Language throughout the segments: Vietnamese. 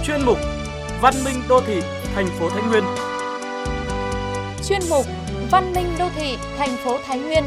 Chuyên mục Văn minh đô thị thành phố Thái Nguyên. Chuyên mục Văn minh đô thị thành phố Thái Nguyên.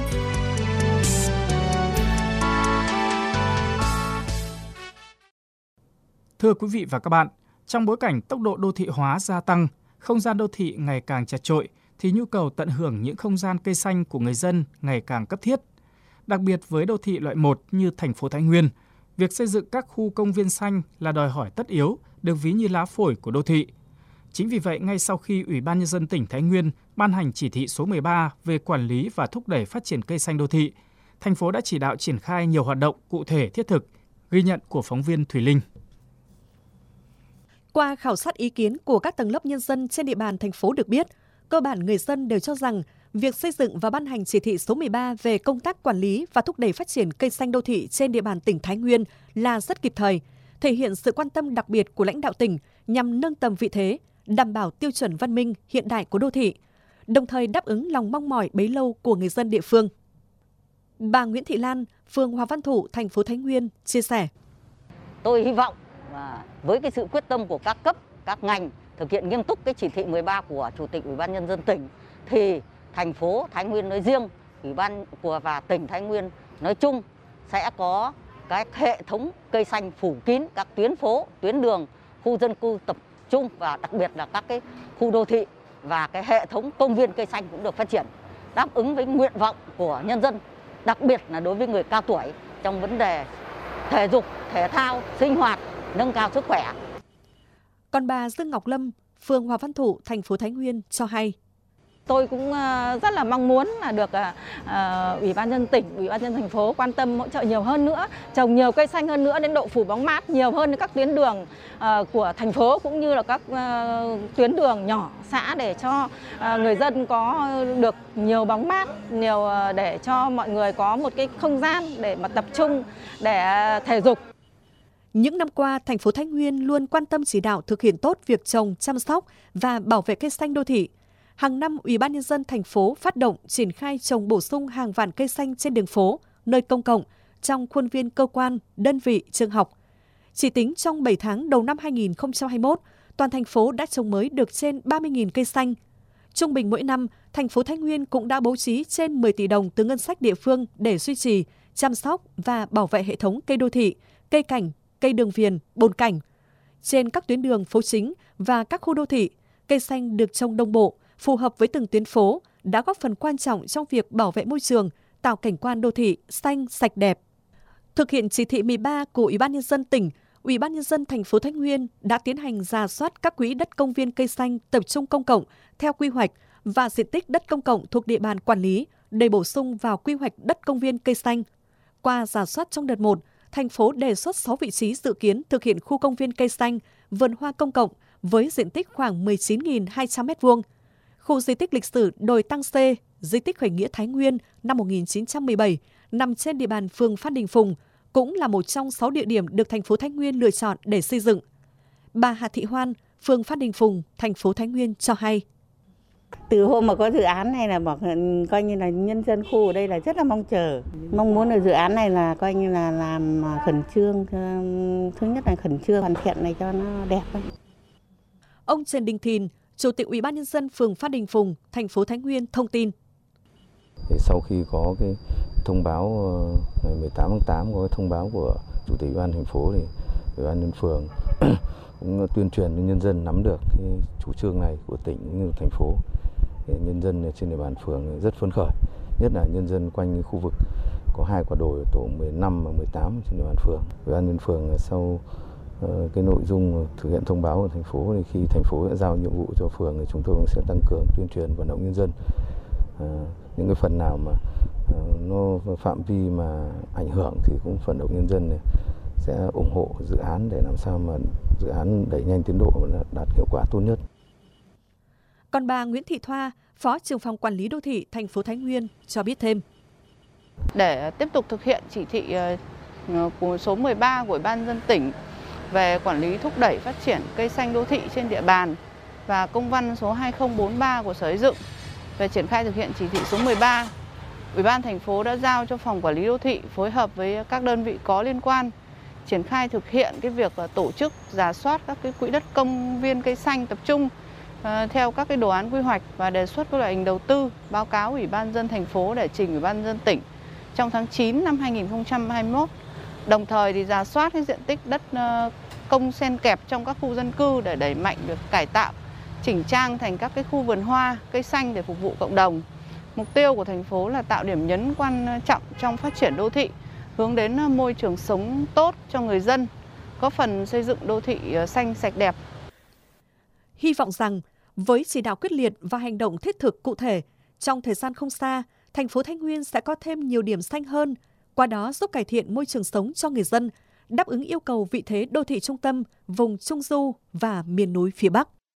Thưa quý vị và các bạn, trong bối cảnh tốc độ đô thị hóa gia tăng, không gian đô thị ngày càng chật chội, thì nhu cầu tận hưởng những không gian cây xanh của người dân ngày càng cấp thiết. Đặc biệt với đô thị loại 1 như thành phố Thái Nguyên, việc xây dựng các khu công viên xanh là đòi hỏi tất yếu, được ví như lá phổi của đô thị. Chính vì vậy, ngay sau khi Ủy ban Nhân dân tỉnh Thái Nguyên ban hành chỉ thị số 13 về quản lý và thúc đẩy phát triển cây xanh đô thị, thành phố đã chỉ đạo triển khai nhiều hoạt động cụ thể thiết thực, ghi nhận của phóng viên Thùy Linh. Qua khảo sát ý kiến của các tầng lớp nhân dân trên địa bàn thành phố được biết, cơ bản người dân đều cho rằng việc xây dựng và ban hành chỉ thị số 13 về công tác quản lý và thúc đẩy phát triển cây xanh đô thị trên địa bàn tỉnh Thái Nguyên là rất kịp thời, thể hiện sự quan tâm đặc biệt của lãnh đạo tỉnh nhằm nâng tầm vị thế, đảm bảo tiêu chuẩn văn minh hiện đại của đô thị, đồng thời đáp ứng lòng mong mỏi bấy lâu của người dân địa phương. Bà Nguyễn Thị Lan, phường Hòa Văn Thụ, thành phố Thái Nguyên chia sẻ: Tôi hy vọng với cái sự quyết tâm của các cấp, các ngành thực hiện nghiêm túc cái chỉ thị 13 của Chủ tịch Ủy ban Nhân dân tỉnh, thì thành phố Thái Nguyên nói riêng, Ủy ban và tỉnh Thái Nguyên nói chung sẽ có cái hệ thống cây xanh phủ kín các tuyến phố, tuyến đường, khu dân cư tập trung và đặc biệt là các cái khu đô thị, và cái hệ thống công viên cây xanh cũng được phát triển, đáp ứng với nguyện vọng của nhân dân, đặc biệt là đối với người cao tuổi trong vấn đề thể dục, thể thao, sinh hoạt, nâng cao sức khỏe. Còn bà Dương Ngọc Lâm, phường Hòa Văn Thụ, thành phố Thái Nguyên cho hay: Tôi cũng rất là mong muốn là được Ủy ban nhân dân tỉnh, Ủy ban nhân dân thành phố quan tâm hỗ trợ nhiều hơn nữa, trồng nhiều cây xanh hơn nữa, đến độ phủ bóng mát nhiều hơn đến các tuyến đường của thành phố cũng như là các tuyến đường nhỏ xã, để cho người dân có được nhiều bóng mát, nhiều để cho mọi người có một cái không gian để mà tập trung, để thể dục. Những năm qua, thành phố Thái Nguyên luôn quan tâm chỉ đạo thực hiện tốt việc trồng, chăm sóc và bảo vệ cây xanh đô thị. Hàng năm, Ủy ban Nhân dân thành phố phát động triển khai trồng bổ sung hàng vạn cây xanh trên đường phố, nơi công cộng, trong khuôn viên cơ quan, đơn vị, trường học. Chỉ tính trong 7 tháng đầu năm 2021, toàn thành phố đã trồng mới được trên 30.000 cây xanh. Trung bình mỗi năm, thành phố Thái Nguyên cũng đã bố trí trên 10 tỷ đồng từ ngân sách địa phương để duy trì, chăm sóc và bảo vệ hệ thống cây đô thị, cây cảnh, cây đường viền, bồn cảnh. Trên các tuyến đường phố chính và các khu đô thị, cây xanh được trồng đồng bộ, phù hợp với từng tuyến phố, đã góp phần quan trọng trong việc bảo vệ môi trường, tạo cảnh quan đô thị xanh, sạch đẹp. Thực hiện chỉ thị 13 của Ủy ban Nhân dân tỉnh, Ủy ban Nhân dân thành phố Thái Nguyên đã tiến hành rà soát các quỹ đất công viên cây xanh tập trung công cộng theo quy hoạch và diện tích đất công cộng thuộc địa bàn quản lý để bổ sung vào quy hoạch đất công viên cây xanh. Qua rà soát trong đợt 1, thành phố đề xuất 6 vị trí dự kiến thực hiện khu công viên cây xanh, vườn hoa công cộng với diện tích khoảng 19.200 m². Khu di tích lịch sử Đồi Tăng Xê, di tích khởi nghĩa Thái Nguyên năm 1917, nằm trên địa bàn phường Phan Đình Phùng, cũng là một trong 6 địa điểm được thành phố Thái Nguyên lựa chọn để xây dựng. Bà Hà Thị Hoan, phường Phan Đình Phùng, thành phố Thái Nguyên cho hay: Từ hôm mà có dự án này là coi như là nhân dân khu ở đây là rất là mong chờ. Mong muốn là dự án này là coi như là làm khẩn trương, thứ nhất là khẩn trương hoàn thiện này cho nó đẹp hơn. Ông Trần Đình Thìn, Chủ tịch Ủy ban Nhân dân phường Phan Đình Phùng, thành phố Thái Nguyên thông tin: Sau khi có cái thông báo ngày 18 tháng 8 có cái thông báo của Chủ tịch Ủy ban thành phố thì Ủy ban nhân phường cũng tuyên truyền cho nhân dân nắm được cái chủ trương này của tỉnh cũng như thành phố. Nhân dân trên địa bàn phường rất phấn khởi, nhất là nhân dân quanh khu vực có 2 quả đồi tổ 15 và 18 trên địa bàn phường. Ủy ban nhân phường sau cái nội dung thực hiện thông báo của thành phố, thì khi thành phố đã giao nhiệm vụ cho phường thì chúng tôi cũng sẽ tăng cường tuyên truyền vận động nhân dân. Những cái phần nào mà nó phạm vi mà ảnh hưởng thì cũng vận động nhân dân này sẽ ủng hộ dự án để làm sao mà dự án đẩy nhanh tiến độ và đạt hiệu quả tốt nhất. Còn bà Nguyễn Thị Thoa, Phó trưởng phòng quản lý đô thị thành phố Thái Nguyên cho biết thêm: Để tiếp tục thực hiện chỉ thị của số 13 của Ủy ban nhân dân tỉnh về quản lý thúc đẩy phát triển cây xanh đô thị trên địa bàn và công văn số 2043 của Sở Xây dựng về triển khai thực hiện chỉ thị số 13, Ủy ban thành phố đã giao cho phòng quản lý đô thị phối hợp với các đơn vị có liên quan triển khai thực hiện cái việc tổ chức rà soát các cái quỹ đất công viên cây xanh tập trung theo các cái đồ án quy hoạch và đề xuất các loại hình đầu tư, báo cáo Ủy ban nhân dân thành phố để trình Ủy ban nhân dân tỉnh trong tháng 9 năm 2021. Đồng thời thì rà soát cái diện tích đất công xen kẹp trong các khu dân cư để đẩy mạnh việc cải tạo, chỉnh trang thành các cái khu vườn hoa, cây xanh để phục vụ cộng đồng. Mục tiêu của thành phố là tạo điểm nhấn quan trọng trong phát triển đô thị, hướng đến môi trường sống tốt cho người dân, góp phần xây dựng đô thị xanh sạch đẹp. Hy vọng rằng với chỉ đạo quyết liệt và hành động thiết thực cụ thể, trong thời gian không xa, thành phố Thái Nguyên sẽ có thêm nhiều điểm xanh hơn, qua đó giúp cải thiện môi trường sống cho người dân, đáp ứng yêu cầu vị thế đô thị trung tâm vùng Trung Du và miền núi phía Bắc.